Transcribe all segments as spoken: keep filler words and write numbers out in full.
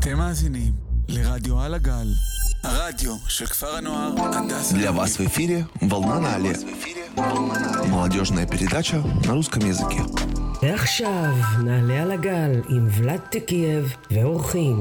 אתם מאזינים לרדיו על הגל, הרדיו של כפר הנוער הדסה. Для вас в эфире «Волна на Алле». Молодежная передача на русском языке. ועכשיו נעלה על הגל עם ולד טקייב ואורחים.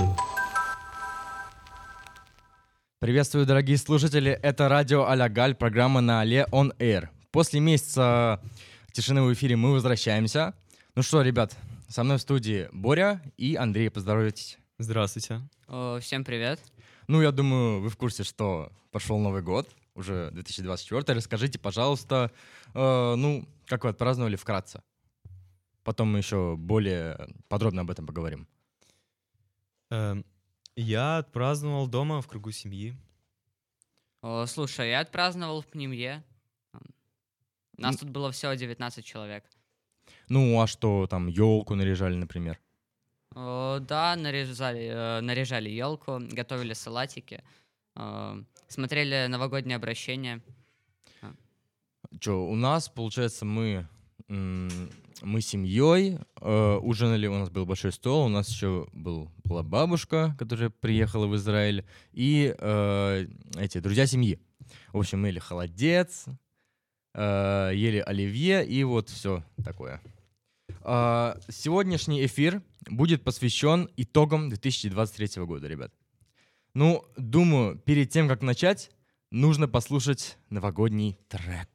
Приветствую, дорогие слушатели. Это радио «Аля Галь», программа на Алле On Air. После месяца тишины в эфире мы возвращаемся. Ну что, ребят, со мной в студии Боря и Андрей. Поздоровайтесь. Здравствуйте. О, всем привет. Ну, я думаю, вы в курсе, что пошел Новый год, уже две тысячи двадцать четвёртый. Расскажите, пожалуйста, э, ну, как вы отпраздновали вкратце. Потом мы еще более подробно об этом поговорим. Эм, я отпраздновал дома в кругу семьи. О, слушай, я отпраздновал в Пнемье. Нас М. тут было всего девятнадцать человек. Ну, а что, там, елку наряжали, например? О, да, наряжали, э, наряжали елку, готовили салатики, э, смотрели новогоднее обращение. Че, у нас, получается, мы, м, мы семьей э, ужинали, у нас был большой стол, у нас еще был, была бабушка, которая приехала в Израиль, и э, эти друзья семьи. В общем, мы ели холодец, э, ели оливье и вот все такое. А, сегодняшний эфир будет посвящен итогам две тысячи двадцать третьего года, ребят. Ну, думаю, перед тем, как начать, нужно послушать новогодний трек.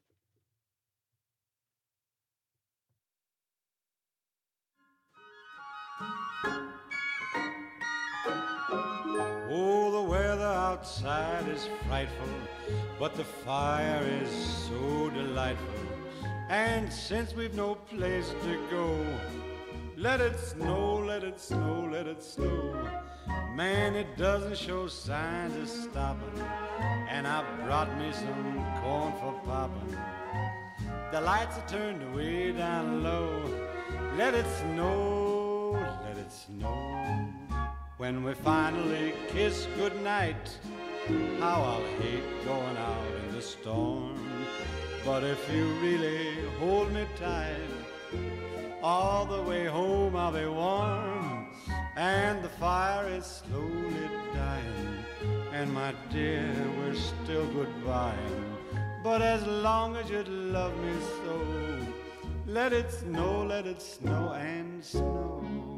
Oh, the weather outside is frightful, but the fire is so delightful. And since we've no place to go, let it snow, let it snow, let it snow. Man, it doesn't show signs of stopping, and I brought me some corn for popping. The lights are turned way down low. Let it snow, let it snow. When we finally kiss goodnight, how I'll hate going out in the storm. But if you really hold me tight, all the way home I'll be warm. And the fire is slowly dying, and my dear, we're still goodbying. But as long as you love me so, let it snow, let it snow and snow.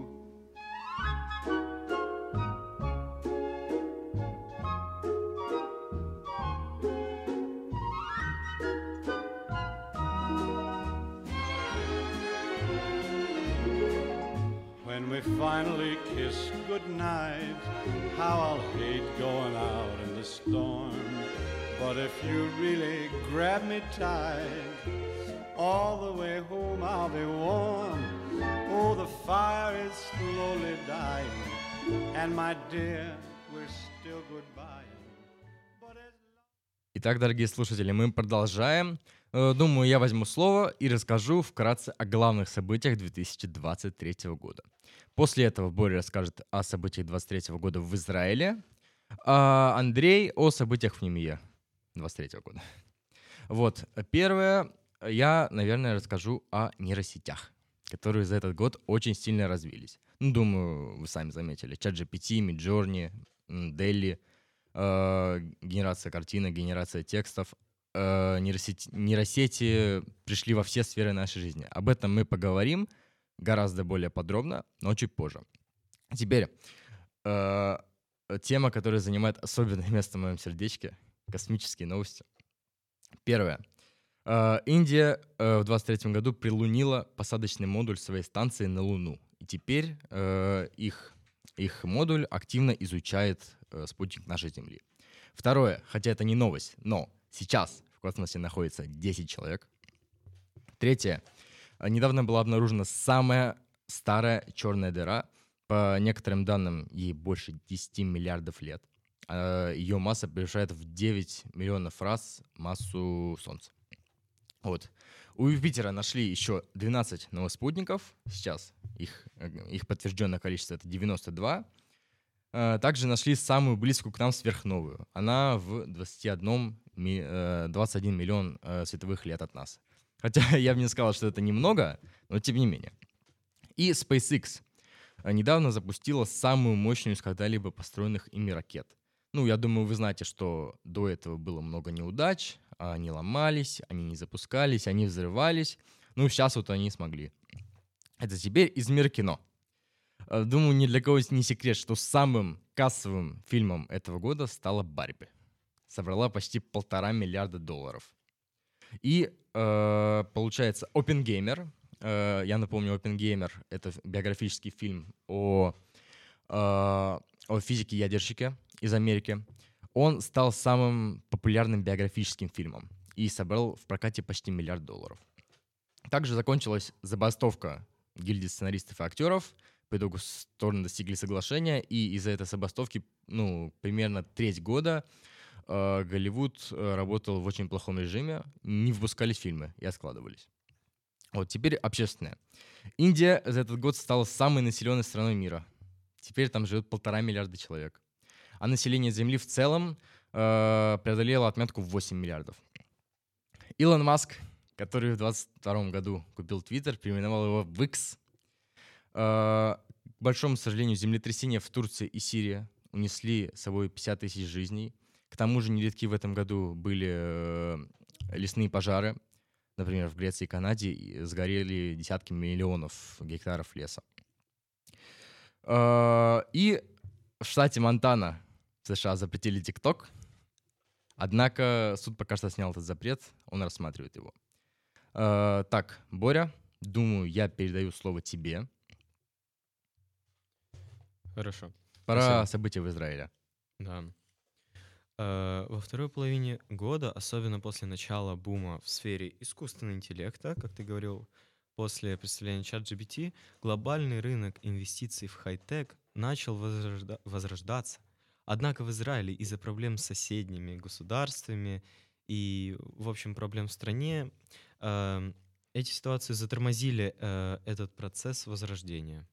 When we finally kiss goodnight, how I'll hate going out in the storm. But if you really grab me tight, all the way home I'll be warm. Oh, the fire is slowly dying, and my dear, we're still goodbye. But as... Итак, дорогие слушатели, мы продолжаем. Э, Думаю, я возьму слово и расскажу вкратце о главных событиях две тысячи двадцать третьего года. После этого Боря расскажет о событиях двадцать третьего года в Израиле, а Андрей о событиях в Пнемье двадцать третьего года. Вот, первое, я, наверное, расскажу о нейросетях, которые за этот год очень сильно развились. Ну, думаю, вы сами заметили. ChatGPT, Midjourney, Delhi, э, генерация картинок, генерация текстов. Э, нейросети, нейросети пришли во все сферы нашей жизни. Об этом мы поговорим гораздо более подробно, но чуть позже. Теперь э, тема, которая занимает особенное место в моем сердечке — космические новости. Первое. Э, Индия э, в двадцать третьем году прилунила посадочный модуль своей станции на Луну. И теперь э, их, их модуль активно изучает э, спутник нашей Земли. Второе. Хотя это не новость, но сейчас в космосе находится десять человек. Третье. Недавно была обнаружена самая старая черная дыра. По некоторым данным, ей больше десять миллиардов лет. Ее масса превышает в девять миллионов раз массу Солнца. Вот. У Юпитера нашли еще двенадцать новых спутников. Сейчас их, их подтвержденное количество — это девяносто два. Также нашли самую близкую к нам сверхновую. Она в двадцать один, двадцать один миллион световых лет от нас. Хотя я бы не сказал, что это немного, но тем не менее. И SpaceX э, недавно запустила самую мощную из когда-либо построенных ими ракет. Ну, я думаю, вы знаете, что до этого было много неудач, они ломались, они не запускались, они взрывались. Ну, сейчас вот они смогли. Это теперь из мира кино. Э, Думаю, ни для кого не секрет, что самым кассовым фильмом этого года стала «Барби». Собрала почти полтора миллиарда долларов. И э, получается, «Оппенгеймер», э, я напомню, «Оппенгеймер» — это биографический фильм о, э, о физике-ядерщике из Америки. Он стал самым популярным биографическим фильмом и собрал в прокате почти миллиард долларов. Также закончилась забастовка гильдии сценаристов и актеров. По итогу стороны достигли соглашения, и из-за этой забастовки, ну, примерно треть года э, Голливуд э, работал в очень плохом режиме, не выпускались фильмы и откладывались. Вот теперь общественное. Индия за этот год стала самой населенной страной мира. Теперь там живет полтора миллиарда человек. А население Земли в целом э, преодолело отметку в восемь миллиардов. Илон Маск, который в двадцать втором году купил Твиттер, переименовал его в X. Э, к большому сожалению, землетрясения в Турции и Сирии унесли с собой пятьдесят тысяч жизней. К тому же нередки в этом году были э, лесные пожары. Например, в Греции и Канаде и сгорели десятки миллионов гектаров леса. Э, и в штате Монтана в США запретили ТикТок. Однако суд пока что снял этот запрет, он рассматривает его. Э, так, Боря, думаю, я передаю слово тебе. Хорошо. Пора Спасибо. события в Израиле. Да. Э, Во второй половине года, особенно после начала бума в сфере искусственного интеллекта, как ты говорил, после представления ChatGPT, глобальный рынок инвестиций в хай-тек начал возрожда- возрождаться. Однако в Израиле из-за проблем с соседними государствами и, в общем, проблем в стране, э, эти ситуации затормозили э, этот процесс возрождения.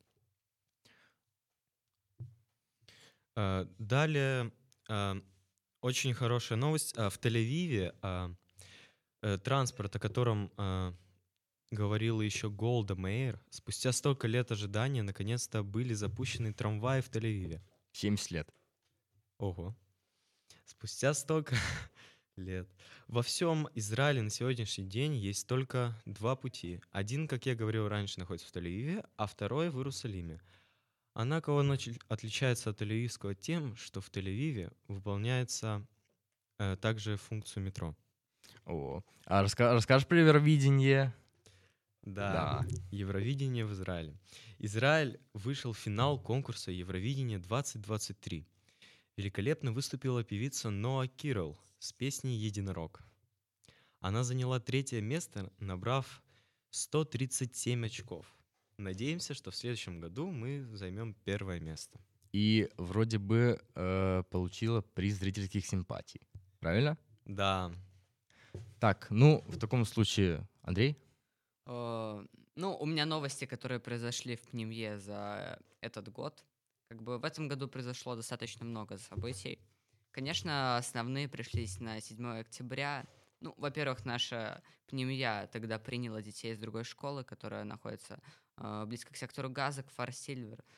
Э, Далее, э, очень хорошая новость. Э, В Тель-Авиве э, э, транспорт, о котором э, говорила еще Голда Меир, спустя столько лет ожидания, наконец-то были запущены трамваи в Тель-Авиве. семьдесят лет. Ого. Спустя столько лет. Во всем Израиле на сегодняшний день есть только два пути. Один, как я говорил раньше, находится в Тель-Авиве, а второй в Иерусалиме. Однако он очень отличается от Тель-Авивского тем, что в Тель-Авиве выполняется э, также функцию метро. О. А раска- расскажешь про Евровидение? Да. Евровидение в Израиле. Израиль вышел в финал конкурса Евровидения двадцать двадцать три. Великолепно выступила певица Ноа Кирл с песней «Единорог». Она заняла третье место, набрав сто тридцать семь очков. Надеемся, что в следующем году мы займем первое место. И вроде бы э, получила приз зрительских симпатий. Правильно? Да. Так, ну, в таком случае, Андрей? Э, Ну, у меня новости, которые произошли в Пнемье за этот год. Как бы в этом году произошло достаточно много событий. Конечно, основные пришлись на седьмое октября. Ну, во-первых, наша Пнемья тогда приняла детей из другой школы, которая находится э, близко к сектору Газа, к Фар-Сильвер. Э,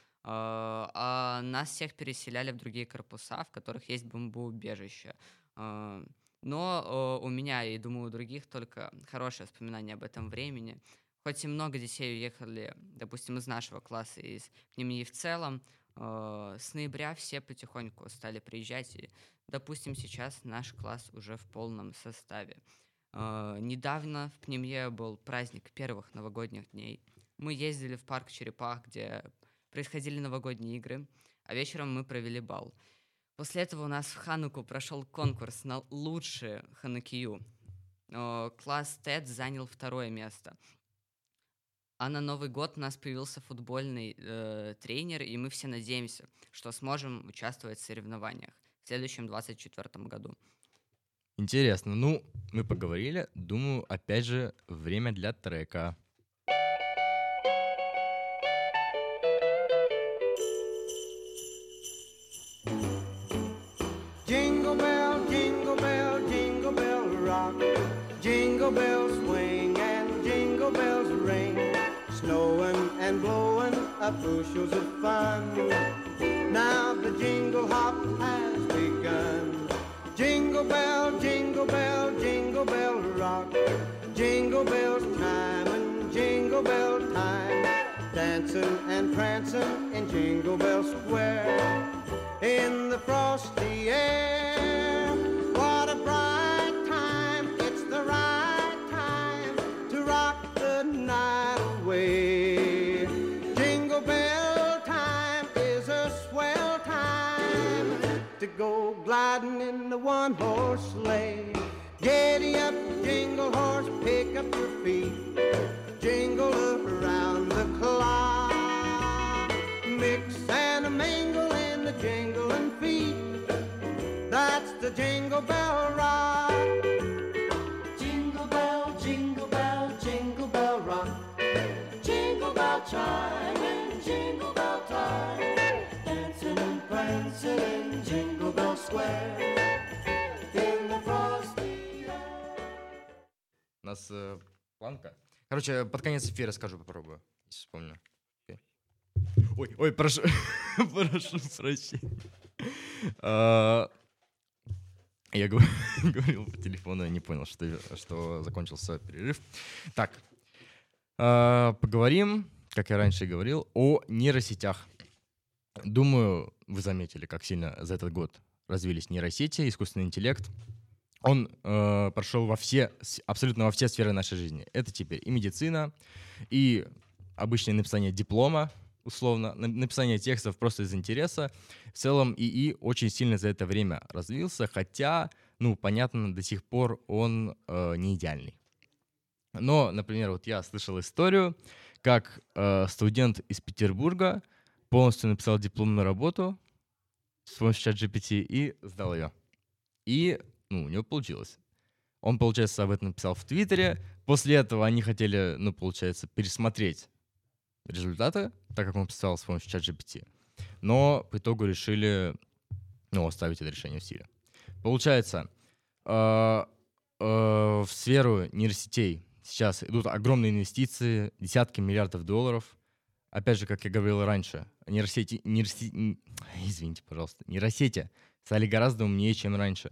а нас всех переселяли в другие корпуса, в которых есть бомбоубежище. Э, но э, у меня и, думаю, у других только хорошие воспоминания об этом времени. Хоть и много детей уехали, допустим, из нашего класса и из Пнемьи в целом, э, с ноября все потихоньку стали приезжать. И, допустим, сейчас наш класс уже в полном составе. Э, недавно в Пнемье был праздник первых новогодних дней. Мы ездили в парк Черепах, где происходили новогодние игры, а вечером мы провели бал. После этого у нас в Хануку прошел конкурс на лучшую ханукию. Э, класс ТЭД занял второе место. А на Новый год у нас появился футбольный э, тренер, и мы все надеемся, что сможем участвовать в соревнованиях в следующем двадцать четвёртом году. Интересно. Ну, мы поговорили. Думаю, опять же, время для трека. Jingle bell, jingle bell, jingle bell rock. Jingle bells swing and jingle bells ring. Snowing and blowing of bushels of fun. Now the jingle hop has begun. Jingle bell, jingle bell, jingle bell rock. Jingle bells time and jingle bell time. Dancing and prancing in Jingle Bell Square. In the frosty air, what a bright time. It's the right time to rock the night away. Jingle bell time is a swell time to go gliding in the one-horse sleigh. Giddy up, jingle horse, pick up your feet. Jingle around the clock. Mix and a mingle in the jingling feet. That's the Jingle Bell Rock. Jingle bell, jingle bell, jingle bell rock. Jingle bell chime and jingle bell time. Dancing and prancing in Jingle Bell Square. In the frosty air. У нас э, планка. Короче, под конец эфира скажу, попробую, если вспомню. Окей. Ой, ой, прошу, прошу прощения. А, Я гов- говорил по телефону, я не понял, что, что закончился перерыв. Так, а, поговорим, как я раньше и говорил, о нейросетях. Думаю, вы заметили, как сильно за этот год развились нейросети, искусственный интеллект. Он э, прошел во все, с- абсолютно во все сферы нашей жизни. Это теперь и медицина, и обычное написание диплома, условно, на- написание текстов просто из интереса. В целом ИИ очень сильно за это время развился, хотя, ну, понятно, до сих пор он э, не идеальный. Но, например, вот я слышал историю, как э, студент из Петербурга полностью написал дипломную работу с помощью чат джи пи ти и сдал ее. И, ну, у него получилось. Он, получается, об этом написал в Твиттере. После этого они хотели, ну, получается, пересмотреть результаты, так как он писал с помощью чат джи пи ти. Но по итогу решили, ну, оставить это решение в силе. Получается, э, э, в сферу нейросетей сейчас идут огромные инвестиции, десятки миллиардов долларов. Опять же, как я говорил раньше, нейросети, нейросети, н- извините, пожалуйста, нейросети стали гораздо умнее, чем раньше.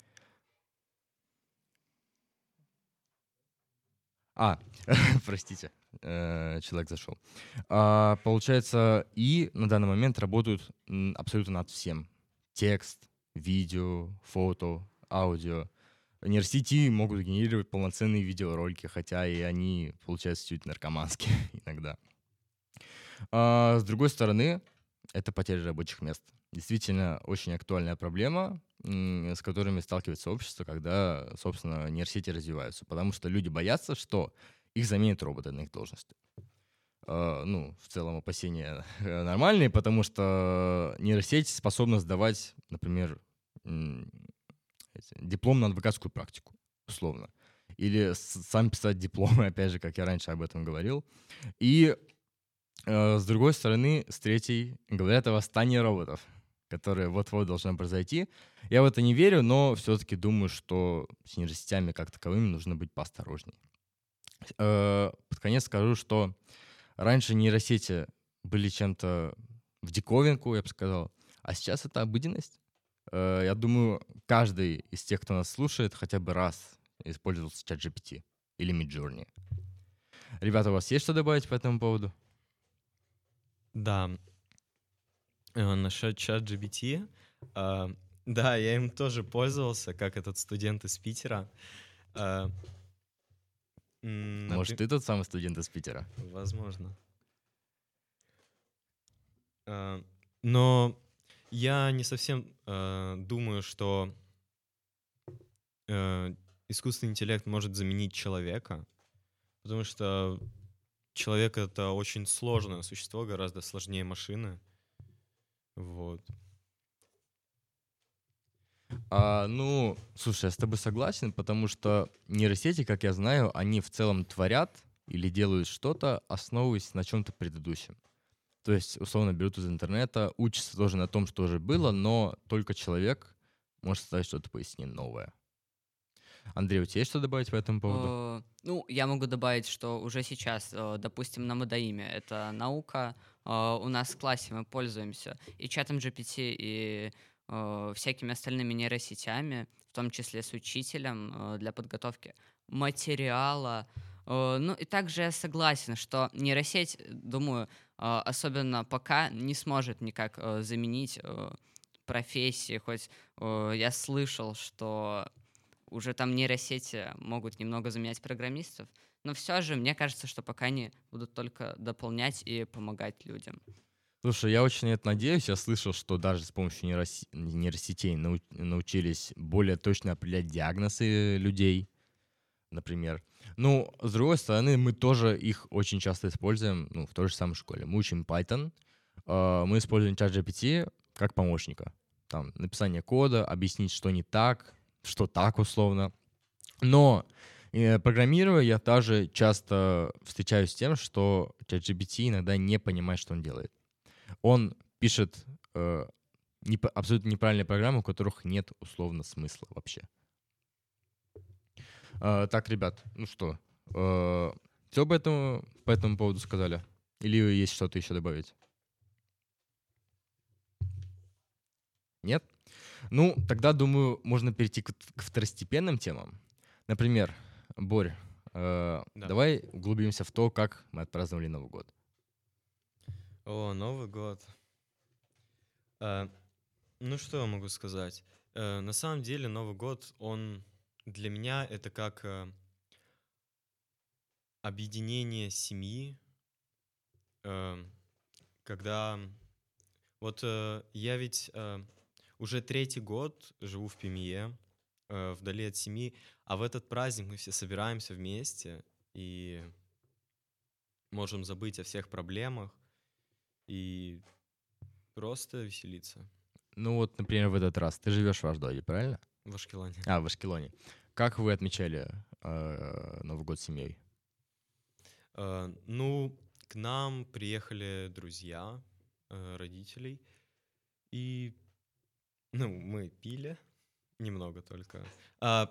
А, простите, э, человек зашел. А, получается, и на данный момент работают м, абсолютно над всем. Текст, видео, фото, аудио. Нейросети могут генерировать полноценные видеоролики, хотя и они, получается, чуть наркоманские иногда. А, с другой стороны, это потеря рабочих мест. Действительно, очень актуальная проблема, м, с которыми сталкивается общество, когда, собственно, нейросети развиваются. Потому что люди боятся, что их заменят роботы на их должности. А, ну, в целом опасения э, нормальные, потому что нейросеть способна сдавать, например, м, эти, диплом на адвокатскую практику, условно. Или с- сам писать дипломы, опять же, как я раньше об этом говорил. И Э, с другой стороны, с третьей, говорят о восстании роботов, которое вот-вот должно произойти. Я в это не верю, но все-таки думаю, что с нейросетями как таковыми нужно быть поосторожней. Э, Под конец скажу, что раньше нейросети были чем-то в диковинку, я бы сказал, а сейчас это обыденность. Э, Я думаю, каждый из тех, кто нас слушает, хотя бы раз использовал чат джи пи ти или Midjourney. Ребята, у вас есть что добавить по этому поводу? Да, э, насчет чат джи пи ти, а, да, я им тоже пользовался, как этот студент из Питера. А, м, Может, напри- ты тот самый студент из Питера? Возможно. А, Но я не совсем э, думаю, что э, искусственный интеллект может заменить человека, потому что человек — это очень сложное существо, гораздо сложнее машины. Вот. А, ну, слушай, я с тобой согласен, потому что нейросети, как я знаю, они в целом творят или делают что-то, основываясь на чем-то предыдущем. То есть, условно, берут из интернета, учатся тоже на том, что уже было, но только человек может создать что-то поистине новое. Андрей, у тебя есть что добавить по этому поводу? Э, Ну, я могу добавить, что уже сейчас, э, допустим, на Модоиме, это наука, э, у нас в классе мы пользуемся и чатом джи пи ти, и э, всякими остальными нейросетями, в том числе с учителем э, для подготовки материала. Э, Ну и также я согласен, что нейросеть, э, думаю, э, особенно пока не сможет никак э, заменить э, профессии. Хоть э, я слышал, что уже там нейросети могут немного заменять программистов, но все же мне кажется, что пока они будут только дополнять и помогать людям. Слушай, я очень на это надеюсь. Я слышал, что даже с помощью нейроси- нейросетей нау- научились более точно определять диагнозы людей, например. Ну, с другой стороны, мы тоже их очень часто используем, ну, в той же самой школе. Мы учим Python, э, мы используем чат джи пи ти как помощника. Там, написание кода, объяснить, что не так, что так условно. Но э, программируя, я также часто встречаюсь с тем, что чат джи пи ти иногда не понимает, что он делает. Он пишет э, непо- абсолютно неправильные программы, у которых нет условно смысла вообще. Э, так, ребят, ну что, все по этому, по этому поводу сказали? Или есть что-то еще добавить? Нет? Ну, тогда, думаю, можно перейти к, к второстепенным темам. Например, Борь, э, Да. давай углубимся в то, как мы отпраздновали Новый год. О, Новый год. Э, ну, что я могу сказать? Э, на самом деле, Новый год, он для меня это как э, объединение семьи, э, когда вот э, я ведь э, уже третий год живу в Пимие, э, вдали от семьи, а в этот праздник мы все собираемся вместе и можем забыть о всех проблемах и просто веселиться Ну вот, например, в этот раз. Ты живешь в Аждоде, правильно? в Ашкелоне. А, в Ашкелоне. Как вы отмечали э, Новый год с семьей? Э, Ну, к нам приехали друзья э, родителей, и, ну, мы пили, немного только. А,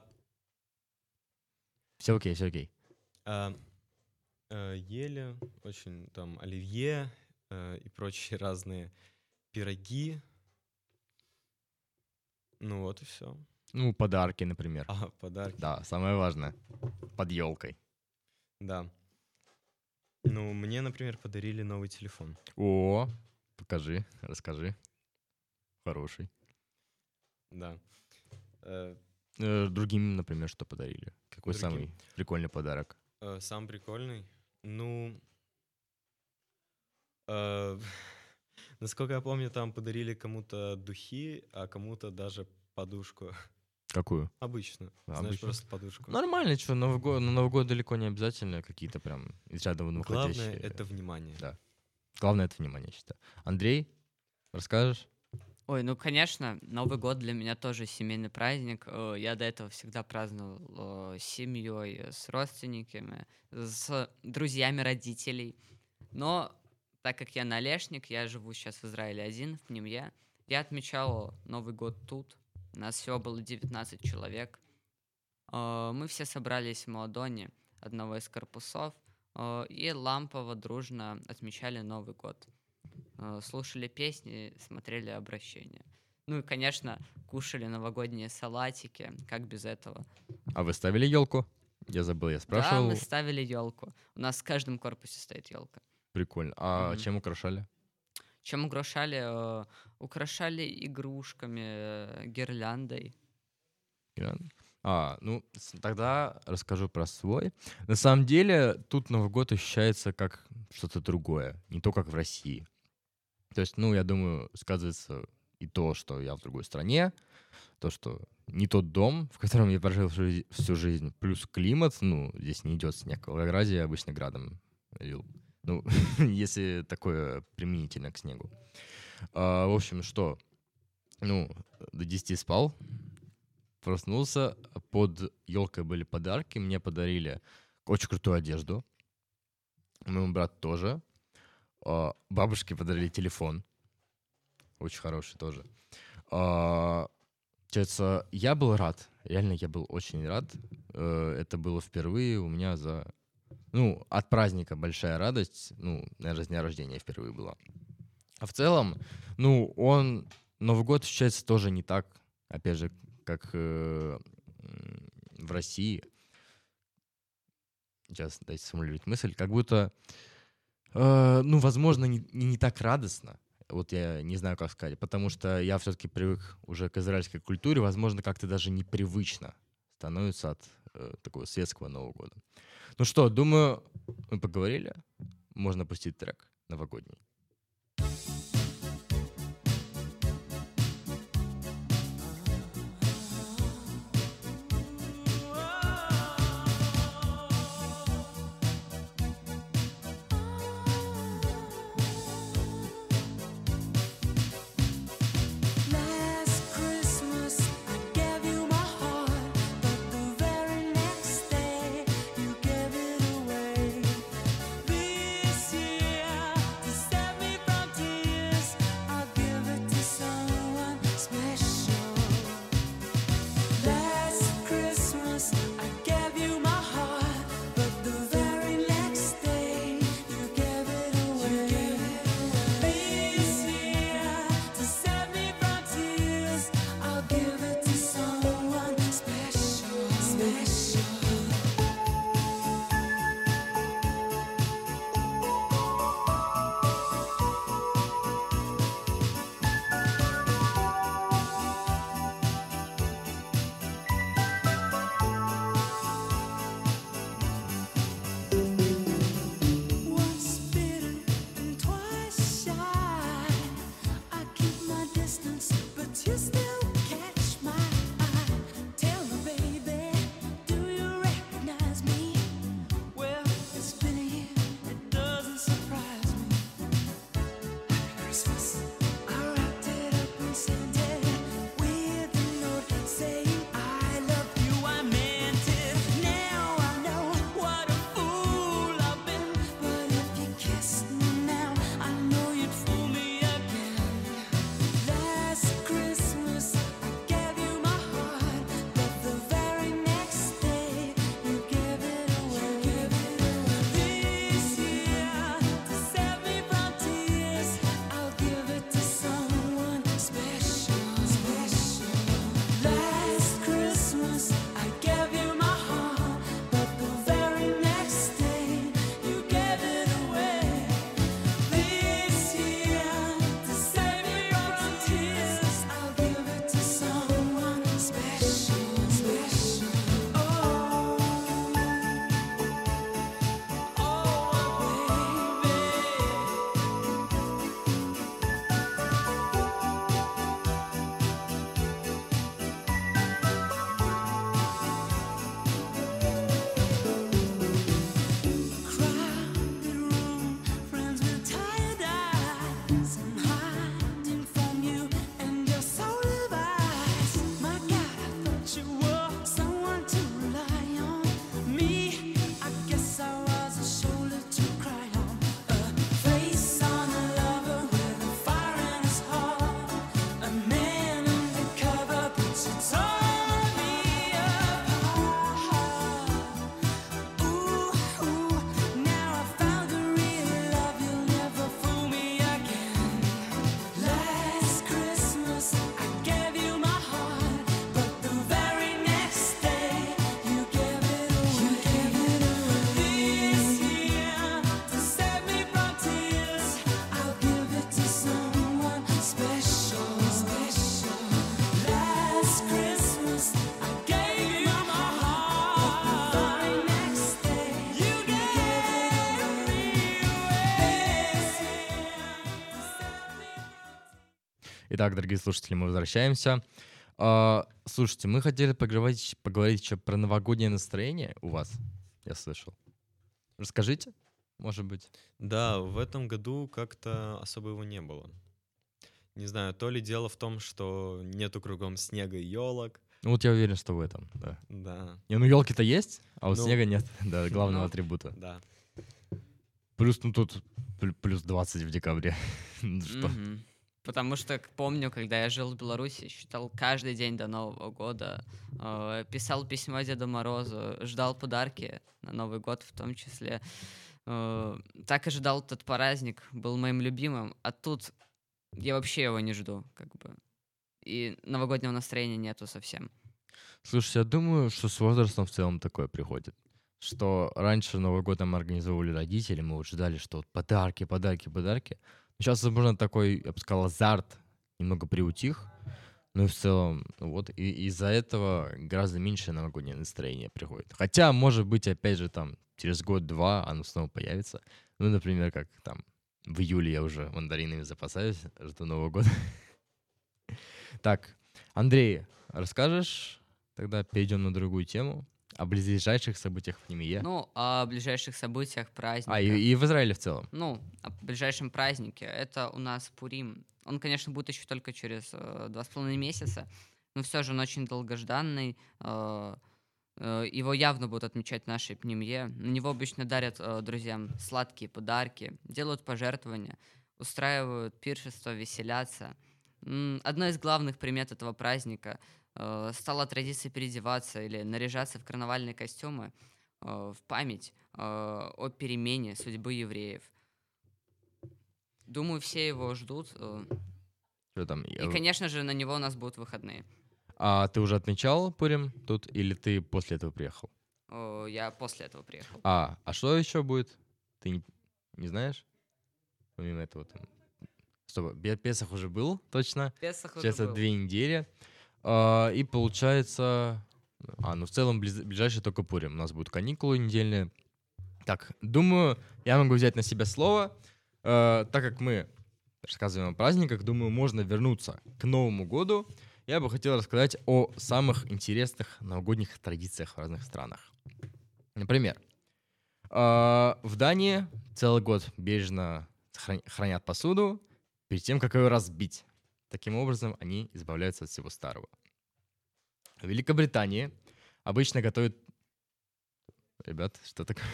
Все окей, все окей. а, э, ели очень там оливье э, и прочие разные пироги. Ну вот и все. Ну, подарки, например. А, подарки, Да, самое важное. Под елкой. да. Ну, мне, например, подарили новый телефон. О, покажи, расскажи. Хороший. Да. Э, Э, другим, например, что подарили? Какой Другим? самый прикольный подарок? Э, Сам прикольный. Ну, э, насколько я помню, там подарили кому-то духи, а кому-то даже подушку. Какую? Обычно. Знаешь, Обычно. просто подушку. Нормально, что Новый год, на Новый год далеко не обязательно какие-то прям из ряда вон Главное выходящие. — это внимание. Да. Главное это внимание, я считаю. Андрей, расскажешь? Ой, ну, конечно, Новый год для меня тоже семейный праздник. Э, Я до этого всегда праздновал э, с семьей, э, с родственниками, с друзьями родителей. Но так как я налешник, я живу сейчас в Израиле один, в Пнемье, я отмечал Новый год тут. У нас всего было девятнадцать человек. Э, Мы все собрались в Молодоне, одного из корпусов, э, и лампово, дружно отмечали Новый год. Э, Слушали песни, смотрели обращения. Ну и, конечно, кушали новогодние салатики, как без этого. А вы ставили елку? Я забыл, я Да, спрашивал. мы ставили елку. У нас в каждом корпусе стоит елка. Прикольно. А Мгм. чем украшали? Чем украшали? Э, Украшали игрушками, э, гирляндой. Иран? А, ну, с- тогда расскажу про свой. На самом деле, тут Новый год ощущается как что-то другое, не то, как в России. То есть, ну, я думаю, сказывается и то, что я в другой стране, то, что не тот дом, в котором я прожил всю жи- всю жизнь, плюс климат, ну, здесь не идет снег. В Волгограде обычно градом лил. Ну, если такое применительно к снегу. А, в общем, что? Ну, до десяти спал, проснулся, под елкой были подарки, мне подарили очень крутую одежду, моему брату тоже, А, бабушке подарили телефон, очень хороший тоже. А, Получается, я был рад, реально я был очень рад. Э, Это было впервые у меня за ну, от праздника большая радость, ну, наверное, с дня рождения впервые была. А в целом, ну, он, Новый год ощущается тоже не так, опять же, как э, м, в России. Сейчас дайте сформулировать мысль. Как будто, э, ну, возможно, не, не не так радостно. Вот я не знаю, как сказать. Потому что я все-таки привык уже к израильской культуре. Возможно, как-то даже непривычно становится от э, такого светского Нового года. Ну что, думаю, мы поговорили. Можно пустить трек новогодний. Last Christmas I gave you my heart, but the very next day you gave it away. This year, to save me from tears, I'll give it to someone special. Last Christmas I gave you my heart, but the very next day you gave it away. This year, to save me from tears, I'll give it to someone special, special. Once bitten and twice shy, I keep my distance, but you still catch my eye. Tell me, baby, do you recognize me? Well, it's been a year, it doesn't surprise me. Happy Christmas, I wrapped it up and sent it with a note saying I love you, I meant it. Now I know what a fool I've been, but if you kissed me now, I know you'd fool me again. Last Christmas I gave you my heart, but the very next day you gave it away. This year, to save me from tears, I'll give it to someone special, special. Last Christmas I gave you my heart, but the very next day you gave it away. This year, to save me from tears, I'll give it to someone special, special. Oh, crowded room, friends with tired eyes. I'm hiding from you and your soul device. My God, I thought you were someone to rely on. Me, I guess I was a shoulder to cry on. A face on a lover with a fire in his heart. A man undercover, but you tore me apart. Ooh, ooh, now I found the real love, you'll never fool me again. Last Christmas I gave you my heart, but the very next day you gave it away. This year, to save me from tears, I'll give it to someone special, special. Last Christmas I gave you my heart, but the very next day you gave me away. Итак, дорогие слушатели, мы возвращаемся. А, слушайте, мы хотели поговорить, поговорить еще про новогоднее настроение у вас, я слышал. Расскажите, может быть. Да, в этом году как-то особо его не было. Не знаю, то ли дело в том, что нету кругом снега и елок. Ну вот я уверен, что в этом, да. Да, Не, ну елки-то есть, а вот Ну. снега нет, да, главного Ну. атрибута. да. Плюс, ну тут пл- плюс двадцать в декабре. Ну что? Мгм. Потому что к- помню, когда я жил в Беларуси, считал каждый день до Нового года, э, писал письмо Деду Морозу, ждал подарки на Новый год в том числе. Э, Так и ждал этот праздник, был моим любимым, а тут я вообще его не жду, как бы. И новогоднего настроения нету совсем. Слушайте, я думаю, что с возрастом в целом такое приходит. Что раньше Новый год нам организовывали родители, мы вот ждали, что вот подарки, подарки, подарки. Сейчас, возможно, такой, я бы сказал, азарт немного приутих. Ну и в целом, ну вот, и из-за этого гораздо меньше новогоднее настроение приходит. Хотя, может быть, опять же, там, через год-два оно снова появится. Ну, например, как там в июле я уже мандаринами запасаюсь, жду Нового года. Так, Андрей, расскажешь? Тогда перейдем на другую тему. О ближайших событиях в Немие. Ну, о ближайших событиях, праздниках. А, и, и в Израиле в целом. Ну, о ближайшем празднике. Это у нас Пурим. Он, конечно, будет еще только через э, два с половиной месяца, но все же он очень долгожданный. э, э, Его явно будут отмечать в нашей Пнемье. На него обычно дарят э, друзьям сладкие подарки, делают пожертвования, устраивают пиршества, веселятся. М, Одной из главных примет этого праздника э, стала традиция переодеваться или наряжаться в карнавальные костюмы э, в память э, о перемене судьбы евреев. Думаю, все его ждут. э, Что там? И, конечно же, на него у нас будут выходные. А ты уже отмечал Пурим тут, или ты после этого приехал? О, Я после этого приехал. А, а что еще будет? Ты не, не знаешь? Помимо этого там... Стоп, Бе- Песах уже был, точно. Песах уже Сейчас это был. две недели. А, и получается... А, ну в целом близ- ближайший только Пурим. У нас будут каникулы недельные. Так, думаю, я могу взять на себя слово. Э, так как мы рассказываем о праздниках, думаю, можно вернуться к Новому году. Я бы хотел рассказать о самых интересных новогодних традициях в разных странах. Например, э, в Дании целый год бережно хран- хранят посуду перед тем, как ее разбить. Таким образом, они избавляются от всего старого. В Великобритании обычно готовят... Ребят, что такое?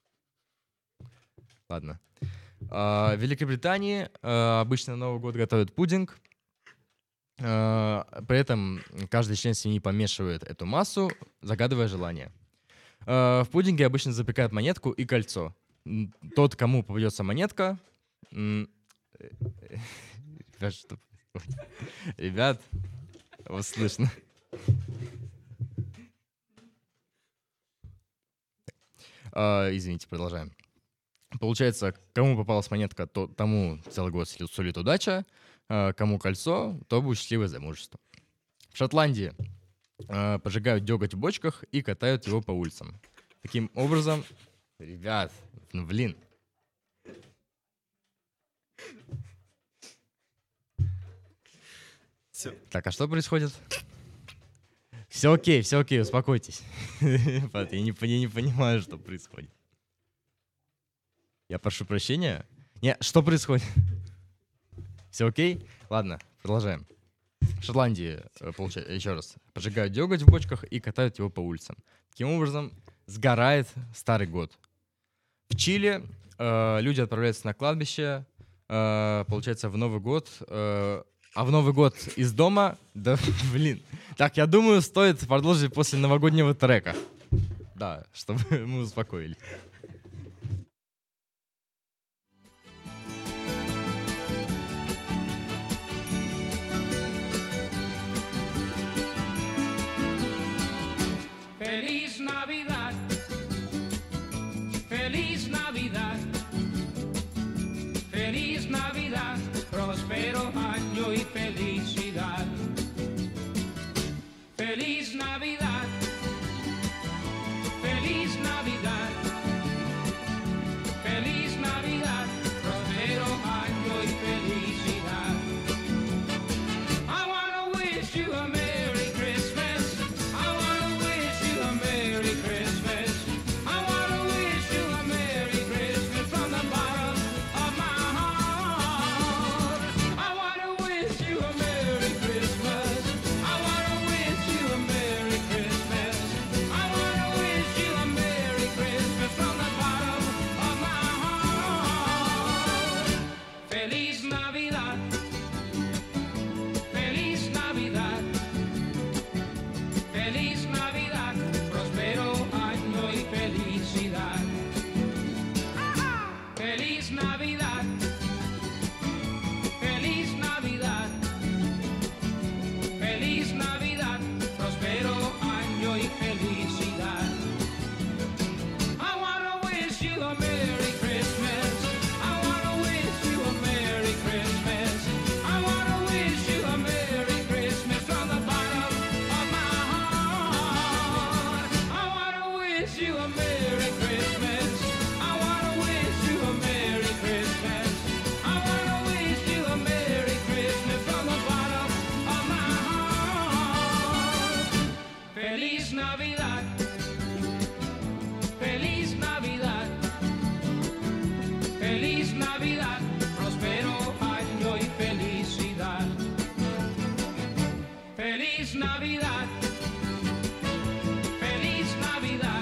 Ладно. А, В Великобритании а, обычно на Новый год готовят пудинг. А, При этом каждый член семьи помешивает эту массу, загадывая желание. А, В пудинге обычно запекают монетку и кольцо. М, Тот, кому попадется монетка... м, э, э, Ребят, что происходит? Ребят, вас слышно. А, Извините, продолжаем. Получается, кому попалась монетка, то тому целый год сли- сулит удача, а кому кольцо, то будет счастливое замужество. В Шотландии а, поджигают деготь в бочках и катают его по улицам. Таким образом, ребят, ну блин. Всё. Так, а что происходит? Все окей, все окей, успокойтесь. Ребят, я не, пон- я не понимаю, что происходит. Я прошу прощения. Не, что происходит? Все окей? Ладно, продолжаем. В Шотландии, э, получается, еще раз, поджигают деготь в бочках и катают его по улицам. Таким образом, сгорает старый год. В Чили э, люди отправляются на кладбище, э, получается, в Новый год. э, а в Новый год из дома... Да, блин. Так, я думаю, стоит продолжить после новогоднего трека. Да, чтобы мы успокоились. Feliz Navidad, feliz Navidad, feliz Navidad, próspero año y felicidad. Feliz Navidad, feliz Navidad, feliz Navidad, próspero año y felicidad. I wanna wish you a Merry Christmas. I wanna wish you a Merry Christmas. I wanna wish you a Merry Christmas from the bottom of my heart. I wanna wish you a Merry Navidad. Feliz Navidad.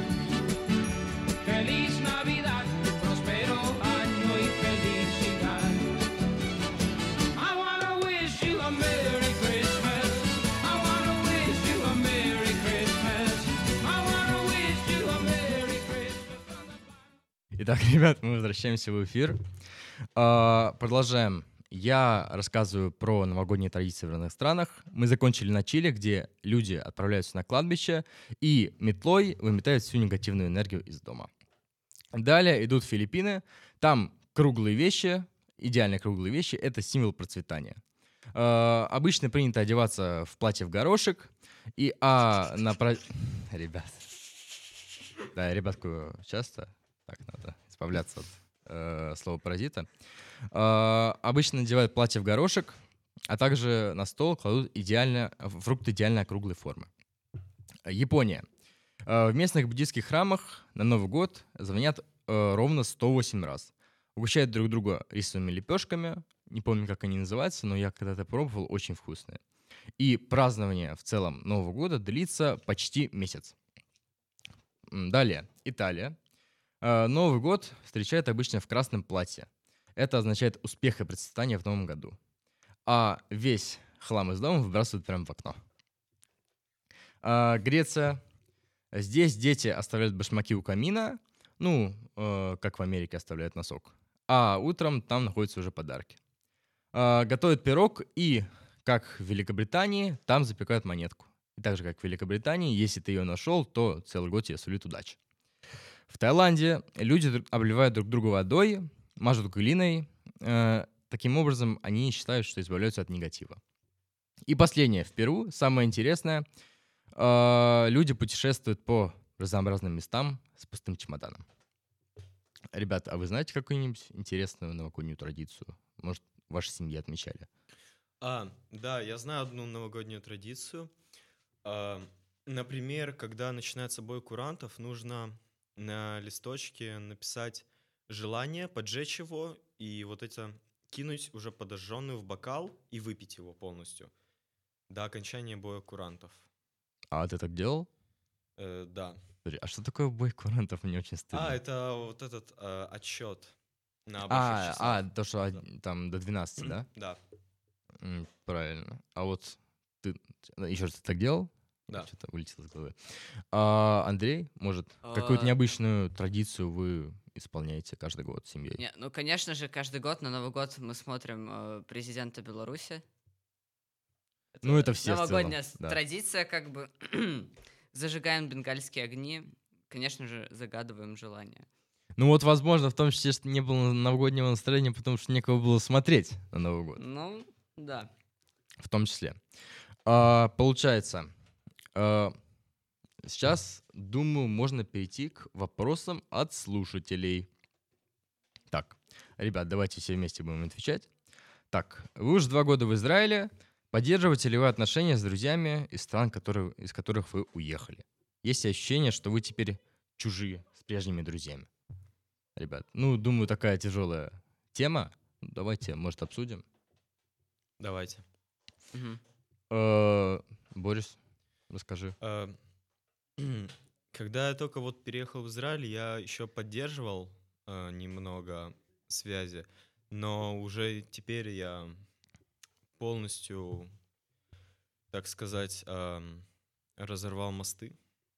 Feliz Navidad. Prospero año y felicidad. I wanna wish you a Merry Christmas. I wanna wish you a Merry Christmas. I wanna wish you a Merry Christmas. Итак, ребят, мы возвращаемся в эфир. А, Продолжаем. Я рассказываю про новогодние традиции в разных странах. Мы закончили на Чили, где люди отправляются на кладбище и метлой выметают всю негативную энергию из дома. Далее идут Филиппины. Там круглые вещи, идеально круглые вещи, это символ процветания. А, Обычно принято одеваться в платье в горошек. И а на про... Ребят. Да, ребятку часто так надо избавляться от э, слова паразита. Э, обычно надевают платье в горошек, а также на стол кладут идеально, фрукты идеально округлой формы. Япония. Э, в местных буддийских храмах на Новый год звонят э, ровно сто восемь раз. Угощают друг друга рисовыми лепешками. Не помню, как они называются, но я когда-то пробовал, очень вкусные. И празднование в целом Нового года длится почти месяц. М, Далее, Италия. Э, Новый год встречают обычно в красном платье. Это означает успех и процветание в новом году. А весь хлам из дома выбрасывают прямо в окно. А, Греция. Здесь дети оставляют башмаки у камина, ну, э, как в Америке оставляют носок. А утром там находятся уже подарки. А, Готовят пирог и, как в Великобритании, там запекают монетку. И так же, как в Великобритании, если ты ее нашел, то целый год тебе сулит удачи. В Таиланде люди друг- обливают друг друга водой, мажут глиной. Э, таким образом, они считают, что избавляются от негатива. И последнее. В Перу, самое интересное, э, люди путешествуют по разнообразным местам с пустым чемоданом. Ребята, а вы знаете какую-нибудь интересную новогоднюю традицию? Может, в вашей семье отмечали? А, да, я знаю одну новогоднюю традицию. А, например, когда начинается бой курантов, нужно на листочке написать желание, поджечь его и вот это кинуть уже подожженную в бокал и выпить его полностью до окончания боя курантов. А ты так делал? Э, да. Подожди, а что такое бой курантов? Мне очень стыдно. А, это вот этот э, отсчет на больших а, числах. а, то, что Да. од- там до двенадцати, да? Да, М, Правильно. А вот ты еще раз ты так делал? да. Что-то вылетело из головы. А, Андрей, может, какую-то А, необычную традицию вы исполняете каждый год с семьей? Не, ну, конечно же, каждый год на Новый год мы смотрим э, президента Беларуси. Ну, это все в целом, новогодняя с- да. традиция, как бы. Зажигаем бенгальские огни. Конечно же, загадываем желание. Ну вот, возможно, в том числе, что не было новогоднего настроения, потому что некого было смотреть на Новый год. Ну, да. В том числе. А, получается, а, сейчас, думаю, можно перейти к вопросам от слушателей. Так, ребят, давайте все вместе будем отвечать. Так, вы уже два года в Израиле. Поддерживаете ли вы отношения с друзьями из стран, которые, из которых вы уехали? Есть ли ощущение, что вы теперь чужие с прежними друзьями? Ребят, ну, думаю, такая тяжелая тема. Давайте, может, обсудим. Давайте. Мгм. Э, Борис, расскажи. Э, Когда я только вот переехал в Израиль, я еще поддерживал э, немного связи, но уже теперь я полностью, так сказать, эм, разорвал мосты.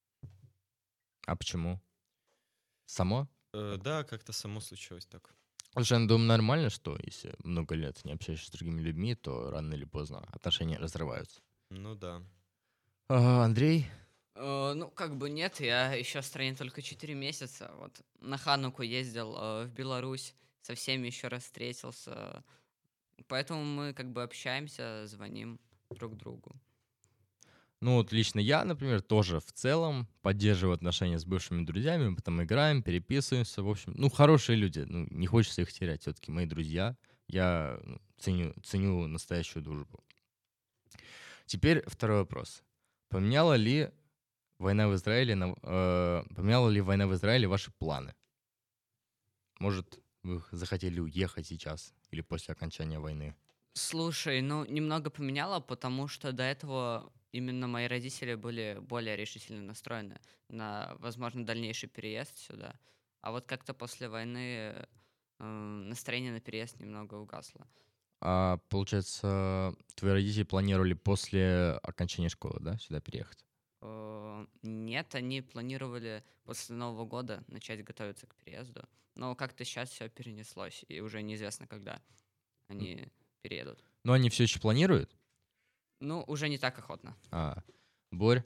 А почему? Само? Э, Да, как-то само случилось так. Слушай, я думаю, нормально, что если много лет не общаешься с другими людьми, то рано или поздно отношения разрываются. Ну да. А, Андрей? Э, Ну, как бы нет, я еще в стране только четыре месяца. Вот на Хануку ездил э, в Беларусь, со всеми еще раз встретился. Поэтому мы как бы общаемся, звоним друг другу. Ну вот лично я, например, тоже в целом поддерживаю отношения с бывшими друзьями, мы потом играем, переписываемся, в общем, ну хорошие люди, ну не хочется их терять, все-таки мои друзья, я ну, ценю, ценю настоящую дружбу. Теперь второй вопрос. Поменяла ли война в Израиле, на- э, поменяла ли война в Израиле ваши планы? Может, вы захотели уехать сейчас или после окончания войны? Слушай, ну, немного поменяло, потому что до этого именно мои родители были более решительно настроены на, возможно, дальнейший переезд сюда. А вот как-то после войны э, настроение на переезд немного угасло. А получается, твои родители планировали после окончания школы, да, сюда переехать? Э, Нет, они планировали после Нового года начать готовиться к переезду. Но как-то сейчас все перенеслось, и уже неизвестно, когда они переедут. Но они все еще планируют? Ну, уже не так охотно. А, Борь?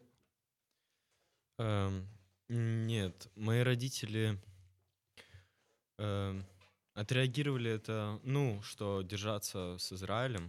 Эм, Нет, мои родители эм, отреагировали это, ну, что держаться с Израилем.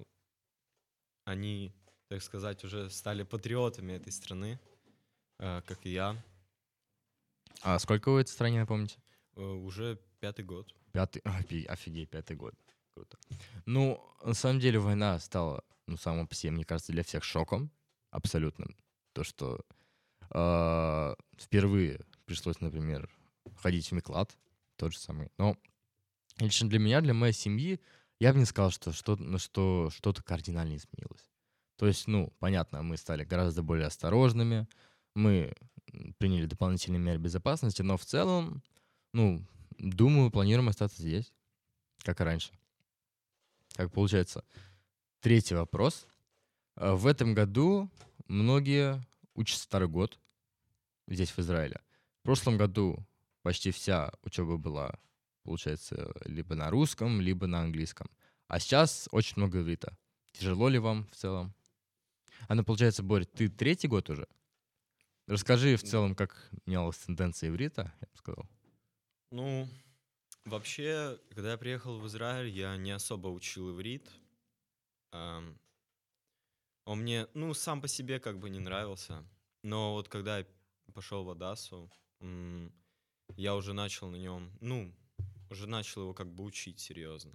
Они, так сказать, уже стали патриотами этой страны, э, как и я. А сколько вы в этой стране, напомните? Э, Уже пятый год. Пятый, офи- офигеть, пятый год. Круто. Ну, на самом деле война стала, ну, сама по себе, мне кажется, для всех шоком абсолютным. То, что э, впервые пришлось, например, ходить в Миклад, тот же самый. Но лично для меня, для моей семьи, я бы не сказал, что, что, ну, что что-то кардинально изменилось. То есть, ну, понятно, мы стали гораздо более осторожными, мы м, приняли дополнительные меры безопасности, но в целом, ну, думаю, планируем остаться здесь, как и раньше. Как получается, третий вопрос. Э, В этом году многие учатся второй год здесь, в Израиле. В прошлом году почти вся учеба была, получается, либо на русском, либо на английском. А сейчас очень много иврита. Тяжело ли вам в целом? А ну, получается, Борь, ты третий год уже? Расскажи в целом, как менялась тенденция иврита, я бы сказал. Ну, вообще, когда я приехал в Израиль, я не особо учил иврит. Ам, Он мне, ну, сам по себе как бы не нравился. Но вот когда я пошел в Адасу, м, я уже начал на нем, ну, уже начал его как бы учить серьезно.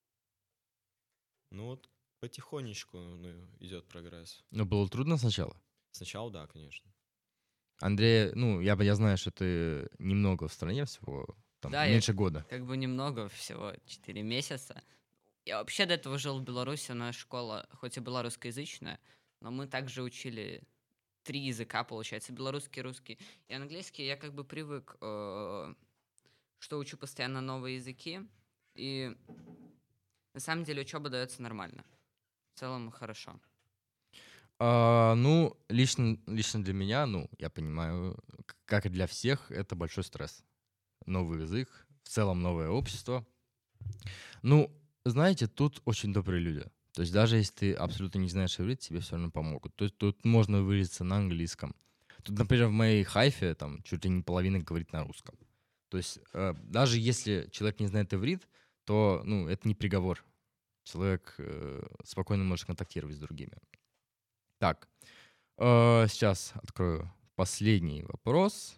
Ну вот потихонечку, ну, идет прогресс. Но было трудно сначала? Сначала, да, конечно. Андрей, ну, я, бы- я знаю, что ты немного в стране всего, там, Да, я меньше года. как бы немного, всего четыре месяца. Я вообще до этого жил в Беларуси, у нас школа, хоть и была русскоязычная, но мы также учили три языка, получается, белорусский, русский и английский. Я как бы привык, э, что учу постоянно новые языки, и на самом деле учеба дается нормально. В целом хорошо. А, ну, лично, лично для меня, ну, я понимаю, к- как и для всех, это большой стресс. Новый язык, в целом новое общество. Ну, знаете, тут очень добрые люди. То есть даже если ты абсолютно не знаешь иврит, тебе все равно помогут. То есть тут можно выразиться на английском. Тут, например, в моей хайфе там чуть ли не половина говорит на русском. То есть э, даже если человек не знает иврит, то, ну, это не приговор. Человек э, спокойно может контактировать с другими. Так, э, сейчас открою последний вопрос.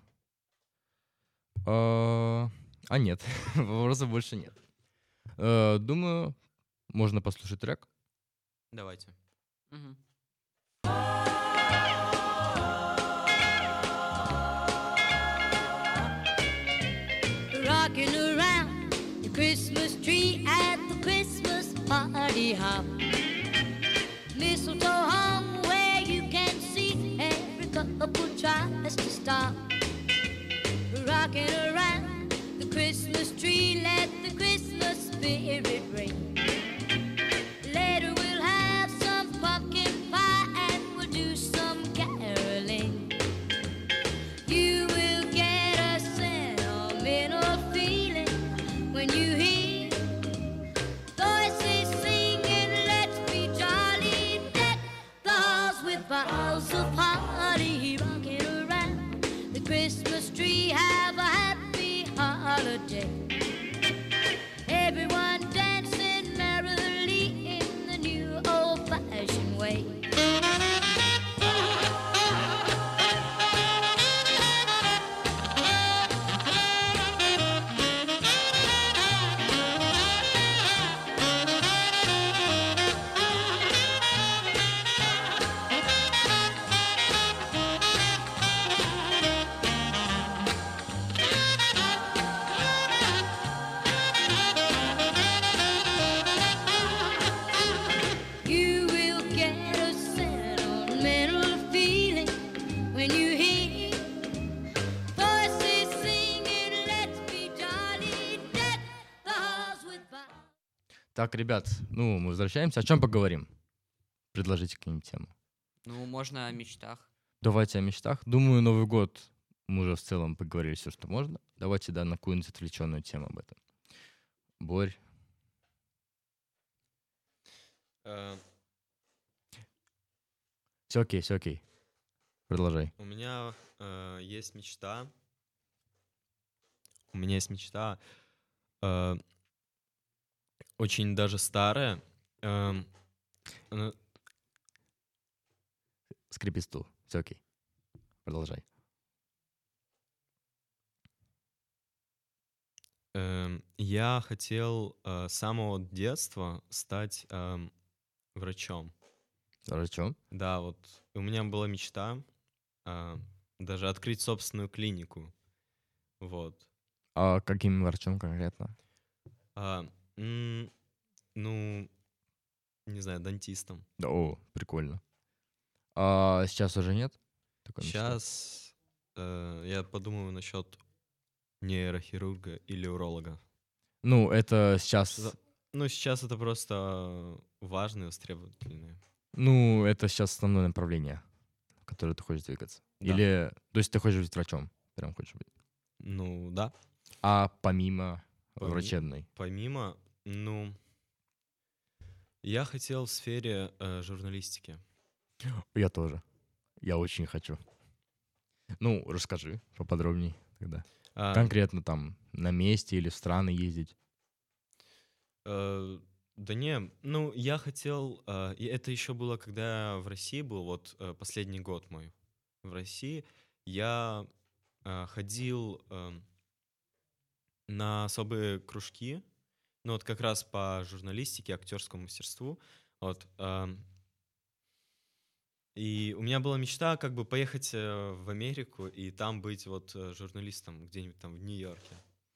Э, А нет, вопросов больше нет. Э, Думаю, можно послушать трек. Давайте. Мгм. Rocking around the Christmas tree at the Christmas party hop. Mistletoe hung where you can see every couple tries to stop. Rocking around the Christmas tree, let the Christmas spirit ring. Later we'll have some pumpkin pie and we'll do some caroling. You will get a sentimental feeling when you hear voices singing, let's be jolly, deck the halls with boughs of holly, rocking around the Christmas tree, have a happy holiday. Everyone dancing Так, ребят, ну, мы возвращаемся. О чем поговорим? Предложите какую-нибудь тему. Ну, можно о мечтах. Давайте о мечтах. Думаю, Новый год мы уже в целом поговорили все, что можно. Давайте, да, на какую-нибудь отвлеченную тему об этом. Борь. Э, Все окей, все окей. Продолжай. У меня э, есть мечта. У меня есть мечта, э, очень даже старая. эм, она- Скрипит стул. Все окей. Продолжай. эм, Я хотел э, с самого детства стать эм, врачом. Врачом? Да, вот у меня была мечта а, даже открыть собственную клинику. Вот. А каким врачом конкретно? А, м, ну, не знаю, дантистом. Да, о, прикольно. А сейчас уже нет такой мечты? Сейчас я подумаю насчет нейрохирурга или уролога. Ну, это сейчас... За- Ну, сейчас это просто важные, востребовательные. Ну, это сейчас основное направление, в которое ты хочешь двигаться. Да. Или... То есть ты хочешь быть врачом? Прям хочешь быть. Ну, да. А помимо Поми- врачебной? Помимо, ну, я хотел в сфере э, журналистики. Я тоже. Я очень хочу. Ну, расскажи поподробнее тогда. А, Конкретно там на месте или в страны ездить. Э, Да не, ну я хотел, э, и это еще было, когда я в России был, вот э, последний год мой в России, я э, ходил эм, на особые кружки, ну вот как раз по журналистике, актерскому мастерству, вот. эм, И у меня была мечта как бы поехать э, в Америку и там быть вот э, журналистом где-нибудь там в Нью-Йорке.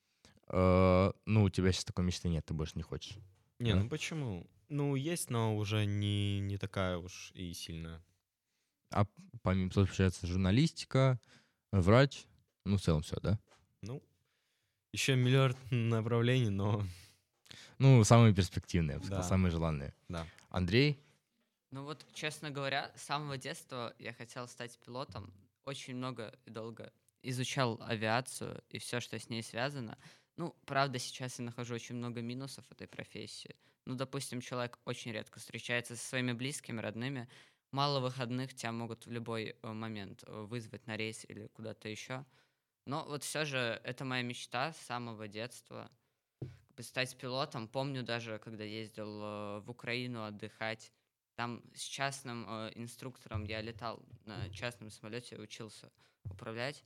Э, Ну, у тебя сейчас такой мечты нет, ты больше не хочешь. Не, Да? ну почему? Ну, есть, но уже не, не такая уж и сильная. А помимо, получается, журналистика, врач, ну, в целом все, да? Ну, еще миллиард направлений, но Ну, самые перспективные, я бы сказал, Да. самые желанные. да. Андрей? Ну вот, честно говоря, с самого детства я хотел стать пилотом. Очень много и долго изучал авиацию и все, что с ней связано. Ну, правда, сейчас я нахожу очень много минусов этой профессии. Ну, допустим, человек очень редко встречается со своими близкими, родными. Мало выходных, тебя могут в любой э, момент э, вызвать на рейс или куда-то еще. Но вот все же это моя мечта с самого детства. Как бы стать пилотом. Помню даже, когда ездил э, в Украину отдыхать, там с частным э, инструктором я летал на частном самолете, учился управлять.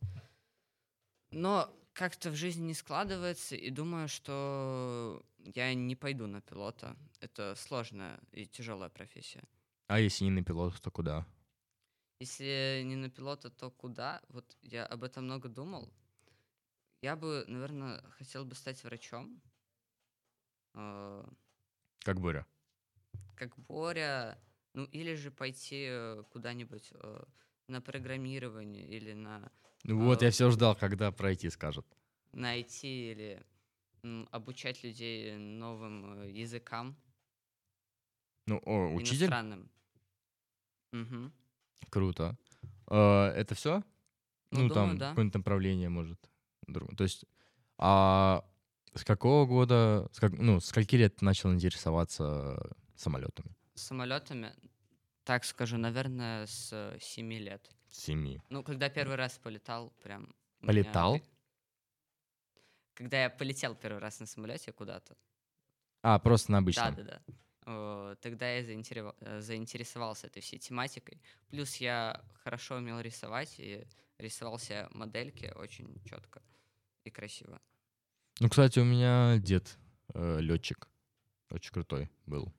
Но как-то в жизни не складывается, и думаю, что я не пойду на пилота. Это сложная и тяжелая профессия. А если не на пилота, то куда? Если не на пилота, то куда? Вот я об этом много думал. Я бы, наверное, хотел бы стать врачом. э, Как Боря? Как Боря. Ну, или же пойти э, куда-нибудь э, на программирование или на, Ну вот, А, я все ждал, когда пройти скажут. на ай ти, или м, обучать людей новым э, языкам, Ну, о, учитель? иностранным. Мгм. Круто. А, это все? Ну, Ну, думаю, там да. какое-нибудь направление, может. друг- То есть, а с какого года, с как- ну, с скольки лет ты начал интересоваться самолетами? Самолетами, так скажу, наверное, с э, семи лет. С семи. Ну, когда первый раз полетал, прям... у меня Полетал? при- Когда я полетел первый раз на самолете куда-то. А, просто на Да, обычном. да, да. Э, Тогда я заинтерева- э, заинтересовался этой всей тематикой. Плюс я хорошо умел рисовать и рисовал себе модельки очень четко и красиво. Ну, кстати, у меня дед летчик. Очень крутой был.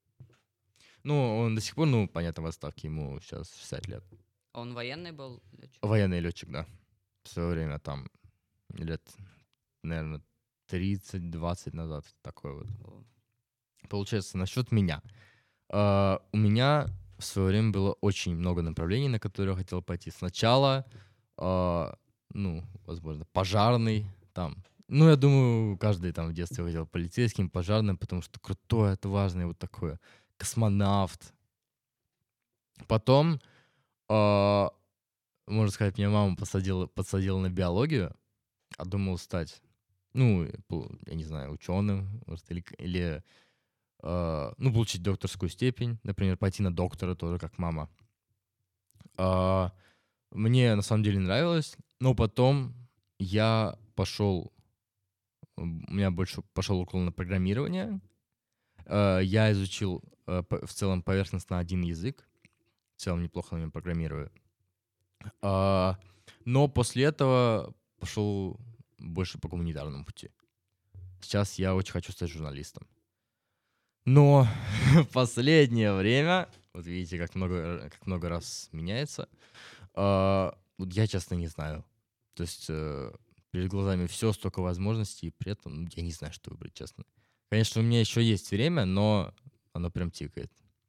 Ну, он до сих пор, ну, понятно, в отставке, ему сейчас шестьдесят лет. А он военный был? летчик? Военный летчик, да. В свое время там лет, наверное, тридцать-двадцать назад такой вот. О, Получается, насчет меня. А, у меня в свое время было очень много направлений, на которые я хотел пойти. Сначала, а, ну, возможно, пожарный, там, Ну, я думаю, каждый там в детстве хотел полицейским, пожарным, потому что крутой, отважный, вот такой космонавт. Потом, а, можно сказать, меня мама посадила, подсадила на биологию, а думал стать, ну, пол- я не знаю, ученым, может, или, к- или, а, ну, получить докторскую степень, например, пойти на доктора тоже, как мама. А, Мне на самом деле нравилось, но потом я пошел, м, у меня больше пошел уклон на программирование. Э, Я изучил э, по- в целом поверхностно один язык, в целом неплохо на нем программирую. А, Но после этого пошел больше по гуманитарному пути. Сейчас я очень хочу стать журналистом. Но в последнее время, вот видите, как много, р- как много раз меняется, а, вот я, честно, не знаю. То есть э, перед глазами все, столько возможностей, и при этом ну, я не знаю, что выбрать, честно. Конечно, у меня еще есть время, но оно прям тикает.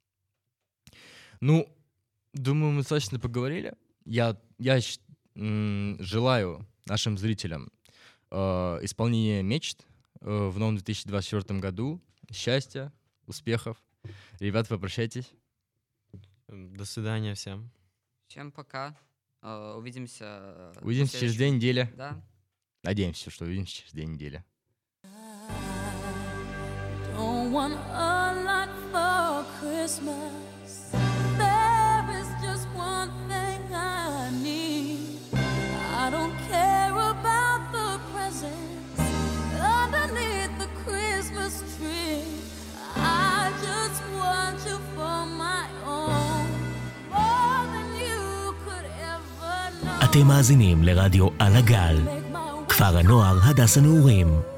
Ну, думаю, мы достаточно поговорили. Я, я щ- м, желаю нашим зрителям э, исполнения мечт э, в новом две тысячи двадцать четвёртом году, счастья, успехов. Ребят, попрощайтесь. М, До свидания всем. Всем пока. Э, Увидимся. э, на Увидимся через две следующем- недели. Да. Надеемся, что увидимся через две недели. Don't want a lot for Christmas. There is just one thing I need. I don't care about the presents underneath the Christmas tree. I just want you for my own, more than you could ever know. אתם מאזינים לרדיו על הגל, Make my כפר הנוער הדס הנעורים.